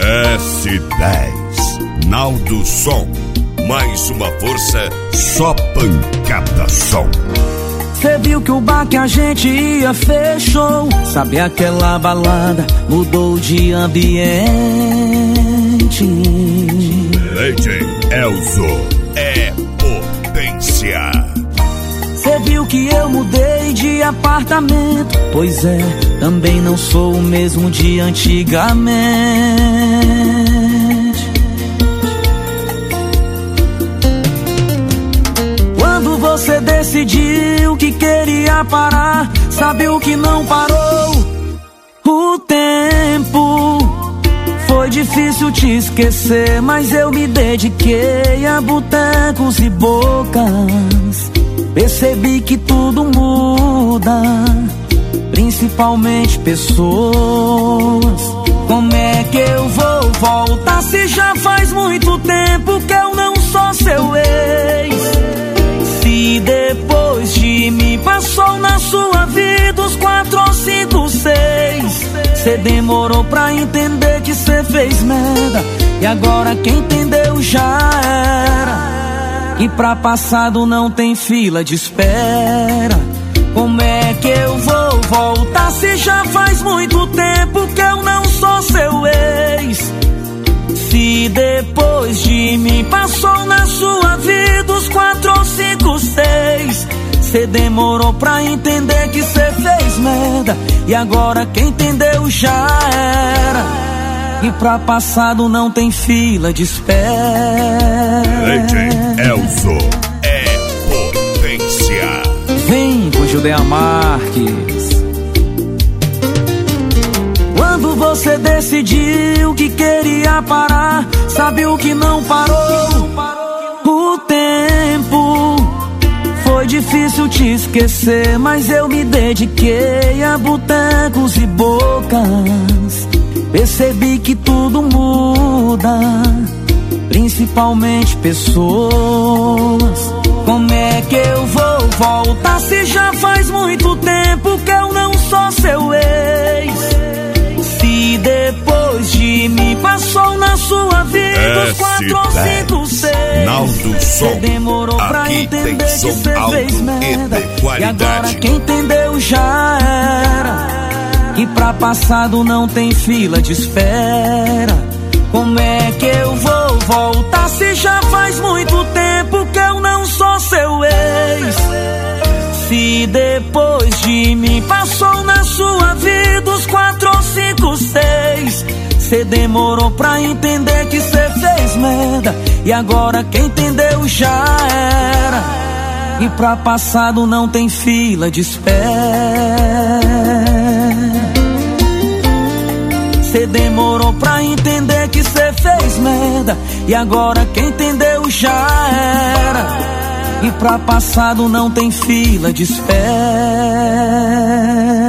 S10 Naldo Som. Mais uma força, só pancada som. Cê viu que o bar que a gente ia fechou. Sabe aquela balada mudou de ambiente. DJ Elzo é potência. Cê viu que eu mudei de apartamento. Pois é, também não sou o mesmo de antigamente. Quando você decidiu que queria parar, sabe o que não parou? O tempo. Foi difícil te esquecer, mas eu me dediquei a botecos e bocas. Percebi que tudo muda, principalmente pessoas. Como é que eu vou voltar se já faz muito tempo que eu não sou seu ex? Se depois de mim passou na sua vida os 4 ou 5, 6. Cê demorou pra entender que cê fez merda, e agora quem entendeu já era. E pra passado não tem fila de espera. Como é que eu vou voltar se já faz muito tempo que eu não sou seu ex? Se depois de mim passou na sua vida os 4 ou 5, 6. Cê demorou pra entender que cê fez merda, e agora quem entendeu já era. E pra passado não tem fila de espera. DJ Elzo é potência. Vem com Judeia Marques. Quando você decidiu que queria parar, sabe o que não parou? O tempo. Foi difícil te esquecer, mas eu me dediquei a botecos e bocas. Percebi que tudo muda, principalmente pessoas. Como é que eu vou voltar se já faz muito tempo que eu não sou seu ex? Se depois de mim passou na sua vida os 4 ou 5, 6. Naldo Som. Cê demorou pra Aqui entender tem que som cê alto fez e merda, de qualidade. e agora quem entendeu já era. E pra passado não tem fila de espera. Como é que eu vou voltar se já faz muito tempo que eu não sou seu ex? Se depois de mim passou na sua vida os 4 ou 5, 6. Cê demorou pra entender que cê fez merda, e agora quem entendeu já era. E pra passado não tem fila de espera. Cê demorou pra entender que cê fez merda, e agora quem entendeu já era. E pra passado não tem fila de espera.